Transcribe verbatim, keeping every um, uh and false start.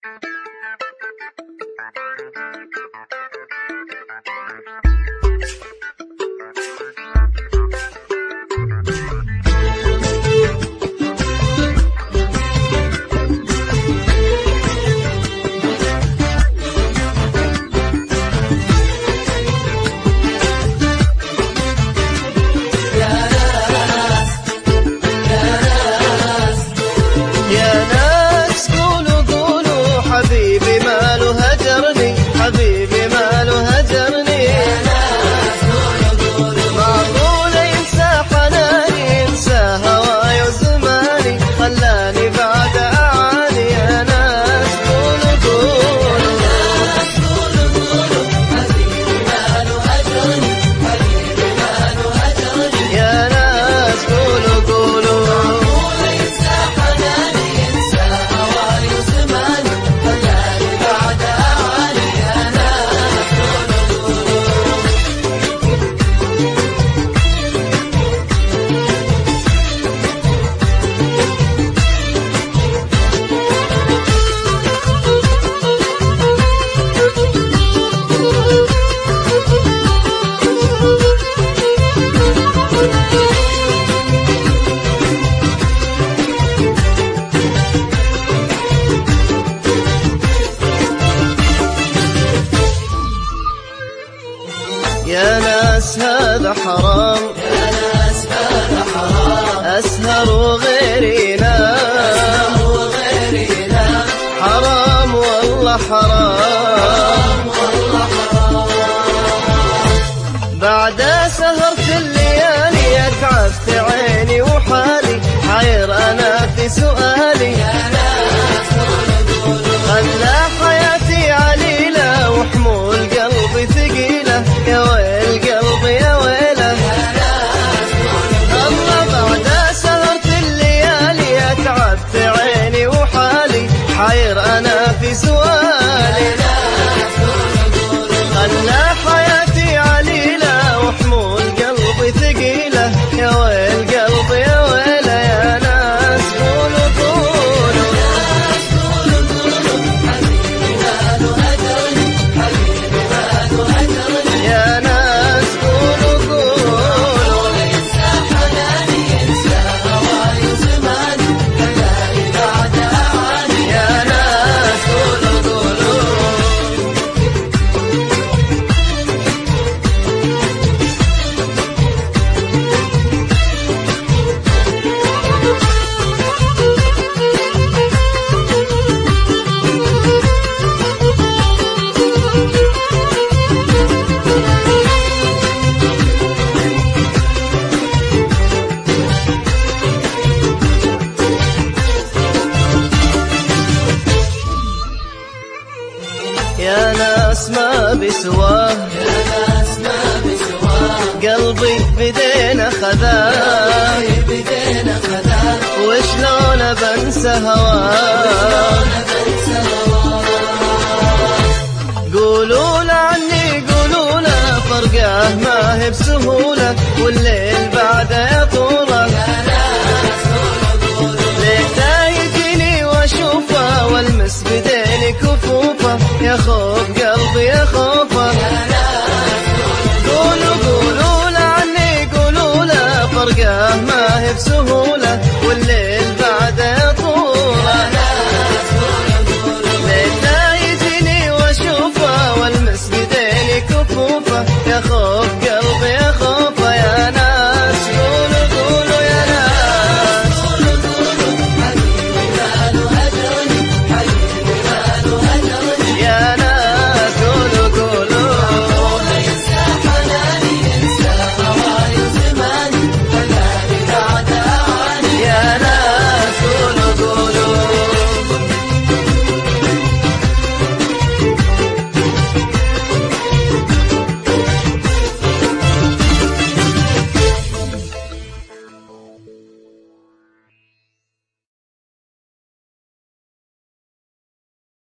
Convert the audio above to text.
يا ناس هذا حرام، يا ناس هذا حرام، أسهر وغيري نام، وغيري نام، حرام والله حرام، والله حرام. بعد سهرت الليالي أتعبت عيني وحالي، حير أنا في سؤالي، يا ناس خلى حياتي عليلة وحمول قلبي ثقيلة، يا ويل قلبي يا ويله، الله بعد سهرت الليالي أتعبت عيني وحالي، حير أنا في سؤالي، خلى حياتي عليلة وحمول قلبي ثقيلة، يا ويل قلبي يا ويله، يا ناس قولوا قولوا، يا ناس قولوا قولوا، ينسى حناني، ينسى هواي وزماني، خلاني بعد أعاني، يا ناس قولوا قولوا. يا ناس ما بسواه، يا ناس ما بسواه، قلبي بدينا خذاه، بدينا خذاه، وشلون بنسى هواه، بنسى هواه. قولوا له عني قولوا له فرقاه ما هي بسهولة، والليل بعده يطوله، يا ناس قولوا قولوا، ليته يجيني واشوفه والمس بديني كفوفه، يا خوف